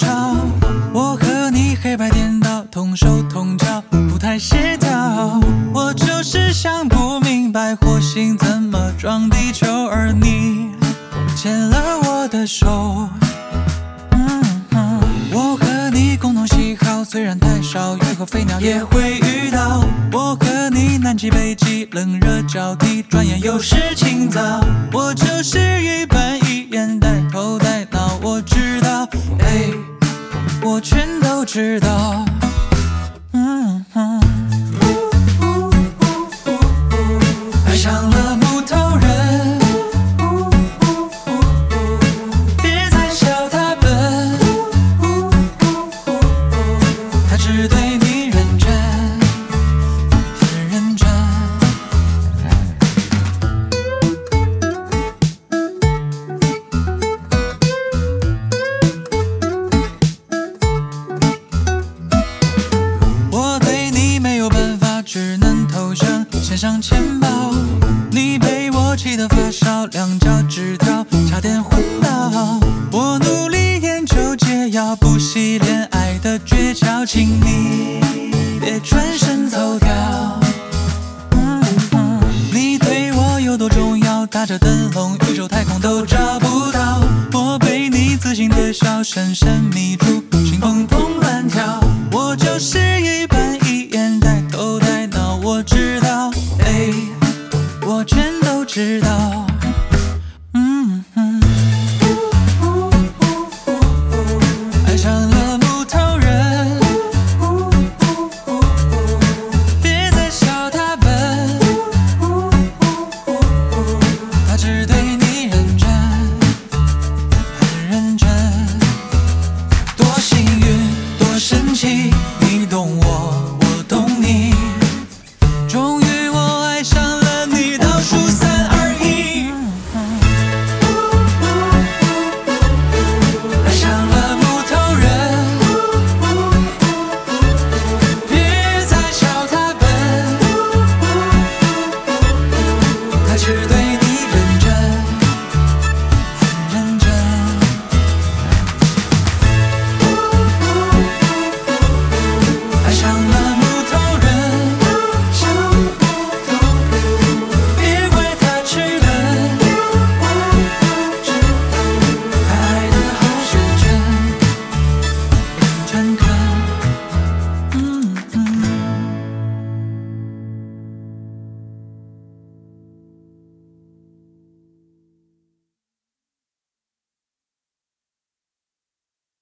吵，我和你黑白颠倒，同手同脚，不太协调。我就是想不明白火星怎么撞地球，而你牵了我的手。我和你共同喜好，虽然太少，鱼和飞鸟也会遇到。我和你南极北极，冷热交替，转眼又是清早。我就是一板一眼，带头带脑，我知道，我全都知道。爱上了木头人，别再笑他笨，他只对你认真，很认真。我对你没有办法，只能投降，献上钱包。你被我气得发烧，两脚趾跳，差点昏倒。我努力研究解药，不惜恋爱的诀窍，请你别转身走掉。你对我有多重要，打着灯笼，宇宙太空都找不到。我被你自信的笑深深迷住，心砰砰乱跳。我就是一板一眼，带头带脑，我知道，我全都知道。爱上了木头人，别再笑他笨，他只对你认真，很认真。多幸运，多神奇。